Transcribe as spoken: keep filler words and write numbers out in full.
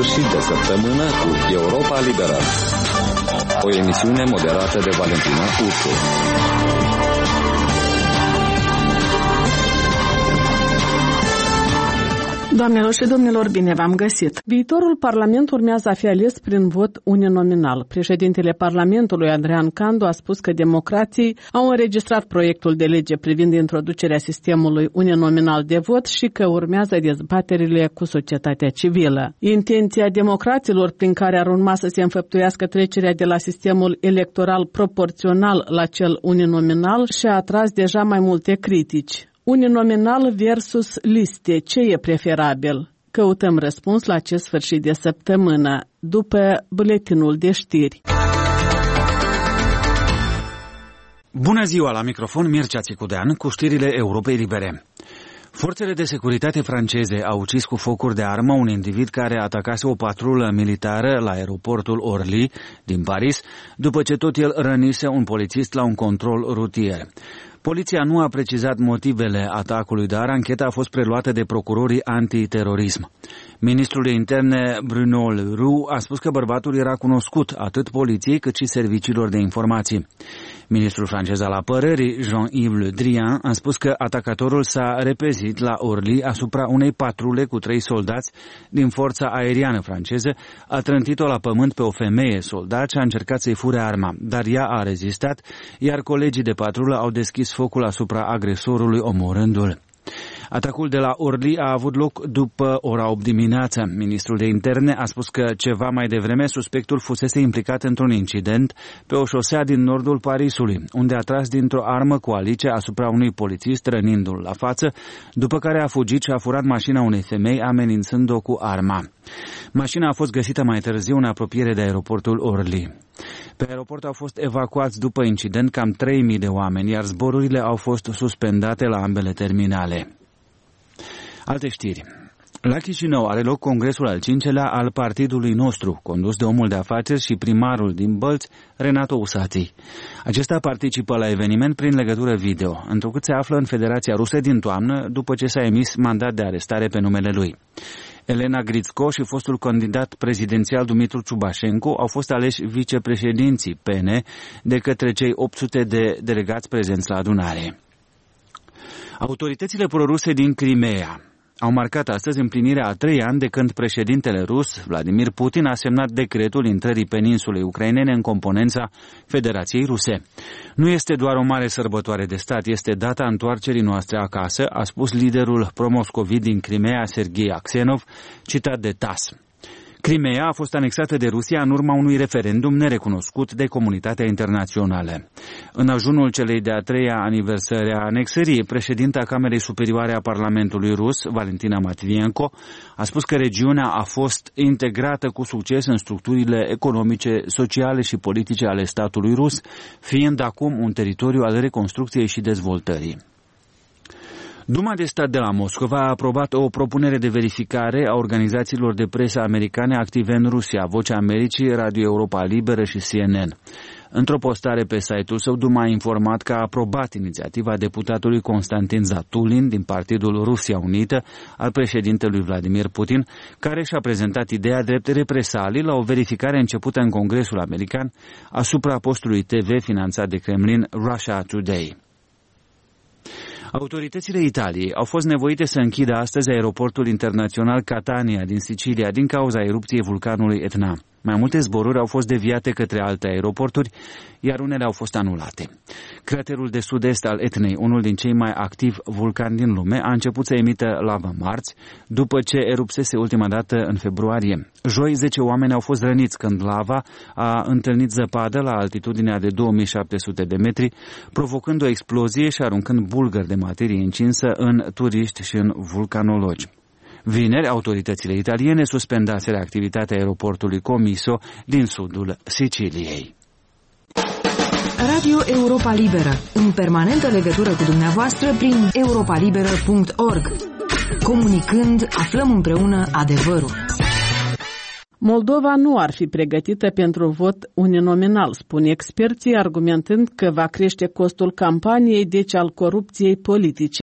sfârșit de săptămână cu Europa Liberă, o emisiune moderată de Valentina Ursu. Doamnelor și domnilor, bine v-am găsit. Viitorul Parlament urmează a fi ales prin vot uninominal. Președintele Parlamentului, Adrian Candu, a spus că democrații au înregistrat proiectul de lege privind introducerea sistemului uninominal de vot și că urmează dezbaterile cu societatea civilă. Intenția democraților prin care ar urma să se înfăptuiască trecerea de la sistemul electoral proporțional la cel uninominal și-a atras deja mai multe critici. Uninominal versus liste, ce e preferabil? Căutăm răspuns la acest sfârșit de săptămână, după buletinul de știri. Bună ziua, la microfon Mircea Țicudean cu știrile Europei Libere. Forțele de securitate franceze au ucis cu focuri de armă un individ care atacase o patrulă militară la aeroportul Orly din Paris, după ce tot el rănise un polițist la un control rutier. Poliția nu a precizat motivele atacului, dar ancheta a fost preluată de procurorii antiterorism. Ministrul de interne Bruno Le Roux a spus că bărbatul era cunoscut atât poliției cât și serviciilor de informații. Ministrul francez al apărării, Jean-Yves Le Drian, a spus că atacatorul s-a repezit la Orly asupra unei patrule cu trei soldați din forța aeriană franceză, a trântit-o la pământ pe o femeie soldat și a încercat să-i fure arma, dar ea a rezistat, iar colegii de patrulă au deschis focul asupra agresorului, omorându-l. Atacul de la Orly a avut loc după ora opt dimineață. Ministrul de interne a spus că ceva mai devreme suspectul fusese implicat într-un incident pe o șosea din nordul Parisului, unde a tras dintr-o armă cu alice asupra unui polițist, rănindu-l la față, după care a fugit și a furat mașina unei femei, amenințând-o cu arma. Mașina a fost găsită mai târziu în apropiere de aeroportul Orly. Pe aeroport au fost evacuați după incident cam trei mii de oameni, iar zborurile au fost suspendate la ambele terminale. Alte știri. La Chișinău are loc congresul al cincelea al partidului nostru, condus de omul de afaceri și primarul din Bălți, Renato Usati. Acesta participă la eveniment prin legătură video, întrucât se află în Federația Rusă din toamnă, după ce s-a emis mandat de arestare pe numele lui. Elena Gritsco și fostul candidat prezidențial Dumitru Ciubașenko au fost aleși vicepreședinții P N de către cei opt sute de delegați prezenți la adunare. Autoritățile proruse din Crimea au marcat astăzi împlinirea a trei ani de când președintele rus, Vladimir Putin, a semnat decretul intrării peninsulei ucrainene în componența Federației Ruse. Nu este doar o mare sărbătoare de stat, este data întoarcerii noastre acasă, a spus liderul pro-moscovit din Crimea, Serghei Aksenov, citat de T A S S. Crimea a fost anexată de Rusia în urma unui referendum nerecunoscut de comunitatea internațională. În ajunul celei de-a treia aniversări a anexării, președinta Camerei Superioare a Parlamentului Rus, Valentina Matvienko, a spus că regiunea a fost integrată cu succes în structurile economice, sociale și politice ale statului rus, fiind acum un teritoriu al reconstrucției și dezvoltării. Duma de stat de la Moscova a aprobat o propunere de verificare a organizațiilor de presă americane active în Rusia, Vocea Americii, Radio Europa Liberă și C N N. Într-o postare pe site-ul său, Duma a informat că a aprobat inițiativa deputatului Constantin Zatulin din Partidul Rusia Unită al președintelui Vladimir Putin, care și-a prezentat ideea drept represalii la o verificare începută în Congresul American asupra postului T V finanțat de Kremlin, Russia Today. Autoritățile Italiei au fost nevoite să închidă astăzi aeroportul internațional Catania din Sicilia din cauza erupției vulcanului Etna. Mai multe zboruri au fost deviate către alte aeroporturi, iar unele au fost anulate. Craterul de sud-est al Etnei, unul din cei mai activi vulcani din lume, a început să emită lavă marți, după ce erupsese ultima dată în februarie. Joi, zece oameni au fost răniți când lava a întâlnit zăpadă la altitudinea de două mii șapte sute de metri, provocând o explozie și aruncând bulgări de materie încinsă în turiști și în vulcanologi. Vineri, autoritățile italiene suspendaseră activitatea aeroportului Comiso din sudul Siciliei. Radio Europa Liberă, în permanentă legătură cu dumneavoastră prin europa liberă punct org. Comunicând, aflăm împreună adevărul. Moldova nu ar fi pregătită pentru vot uninominal, spun experții, argumentând că va crește costul campaniei, deci al corupției politice.